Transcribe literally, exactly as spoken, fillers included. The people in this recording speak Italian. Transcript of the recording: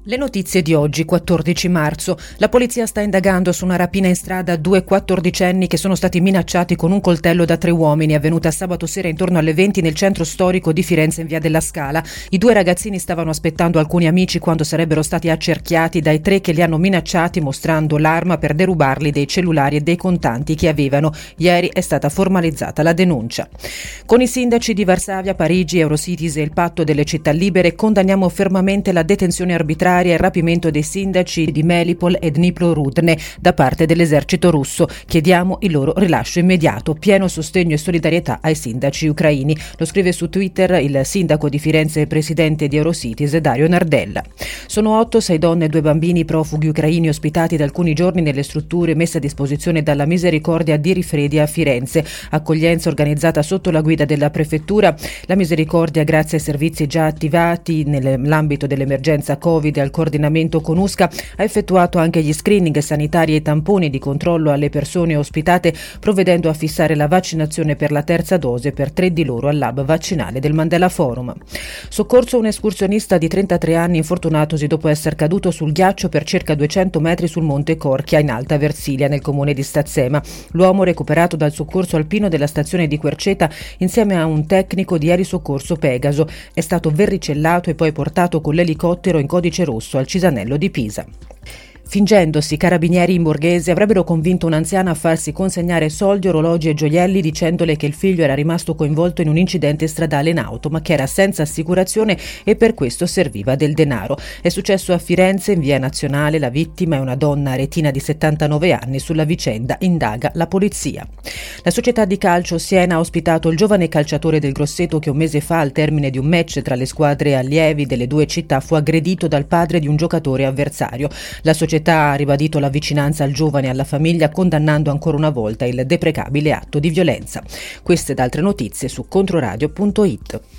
Le notizie di oggi, quattordici marzo. La polizia sta indagando su una rapina in strada a due quattordicenni che sono stati minacciati con un coltello da tre uomini, avvenuta sabato sera intorno alle venti nel centro storico di Firenze in via della Scala. I due ragazzini stavano aspettando alcuni amici quando sarebbero stati accerchiati dai tre che li hanno minacciati mostrando l'arma per derubarli dei cellulari e dei contanti che avevano. Ieri è stata formalizzata la denuncia. Con i sindaci di Varsavia, Parigi, Eurocities e il Patto delle Città Libere condanniamo fermamente la detenzione arbitraria e il rapimento dei sindaci di Melitopol e Dnipro-Rudne da parte dell'esercito russo. Chiediamo il loro rilascio immediato, pieno sostegno e solidarietà ai sindaci ucraini. Lo scrive su Twitter il sindaco di Firenze e presidente di Eurocities Dario Nardella. Sono otto, sei donne e due bambini profughi ucraini ospitati da alcuni giorni nelle strutture messe a disposizione dalla Misericordia di Rifredi a Firenze. Accoglienza organizzata sotto la guida della prefettura. La Misericordia, grazie ai servizi già attivati nell'ambito dell'emergenza Covid al coordinamento con U S C A, ha effettuato anche gli screening sanitari e tamponi di controllo alle persone ospitate, provvedendo a fissare la vaccinazione per la terza dose per tre di loro al lab vaccinale del Mandela Forum. Soccorso un escursionista di trentatré anni infortunatosi dopo essere caduto sul ghiaccio per circa duecento metri sul monte Corchia in Alta Versilia nel comune di Stazzema. L'uomo, recuperato dal soccorso alpino della stazione di Querceta insieme a un tecnico di elisoccorso Pegaso, è stato verricellato e poi portato con l'elicottero in codice rosso al Cisanello di Pisa. Fingendosi carabinieri in borghese, avrebbero convinto un'anziana a farsi consegnare soldi, orologi e gioielli dicendole che il figlio era rimasto coinvolto in un incidente stradale in auto, ma che era senza assicurazione e per questo serviva del denaro. È successo a Firenze, in via Nazionale. La vittima è una donna aretina di settantanove anni. Sulla vicenda indaga la polizia. La società di calcio Siena ha ospitato il giovane calciatore del Grosseto che un mese fa, al termine di un match tra le squadre allievi delle due città, fu aggredito dal padre di un giocatore avversario. La società ha ribadito la vicinanza al giovane e alla famiglia, condannando ancora una volta il deprecabile atto di violenza. Queste ed altre notizie su controradio punto it.